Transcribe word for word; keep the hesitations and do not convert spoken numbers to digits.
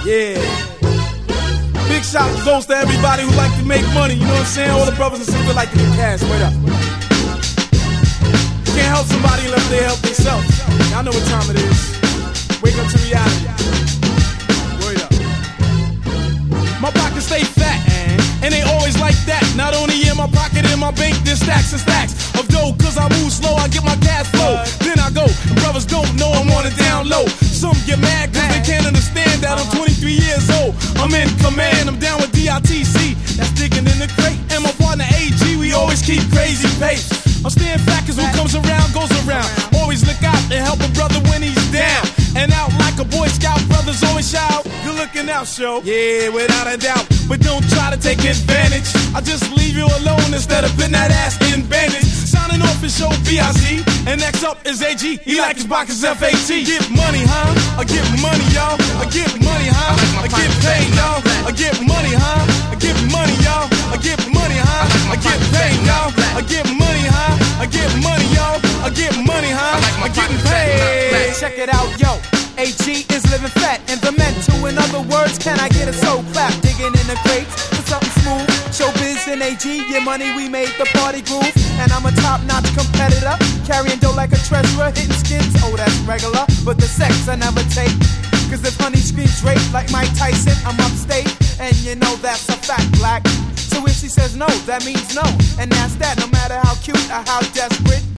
Yeah. Big shout goes to everybody who like to make money, you know what I'm saying? All the brothers and sisters like to get cash, wait up. You can't help somebody unless they help themselves. Y'all know what time it is. Wake up to reality. Word up. My pockets stay fat, and they always like that. Not only in my pocket, in my bank, there's stacks and stacks of dough. Cause I move slow, I get my cash flow. Then I go, and brothers don't know I'm on it down low. Some get mad cause they can't understand that I'm twenty-three years old. I'm in command, I'm down with D I T C. That's digging in the crate. And my partner A G, we always keep crazy pace. I'm staying fat cause what comes around goes around. Always look out and help a brother when he's down. And out like a Boy Scout, brothers always shout. Good looking out, show. Yeah, without a doubt. But don't try to take advantage. I just leave you alone instead of putting that ass in bandage. Signing off his show B I Z. And next up is A G. He like his boxes F A T. Get money, huh? I get money, y'all. I get money, huh? I get paid, y'all. I get money, huh? I get money, y'all. I get money, huh? I get paid, y'all. I get money, huh? I get money, y'all. I get money, huh? I'm getting paid. Check it out, yo. A G is living fat and the mental. In other words, can I get a soul clap? Digging in the crates for something smooth. Showbiz and A G, your money, we made the party groove. And I'm a top-notch competitor, carrying dough like a treasurer, hitting skins. Oh, that's regular, but the sex I never take. Cause if honey screams rape like Mike Tyson, I'm upstate, and you know that's a fact, black. So if she says no, that means no, and that's that. No matter how cute or how desperate.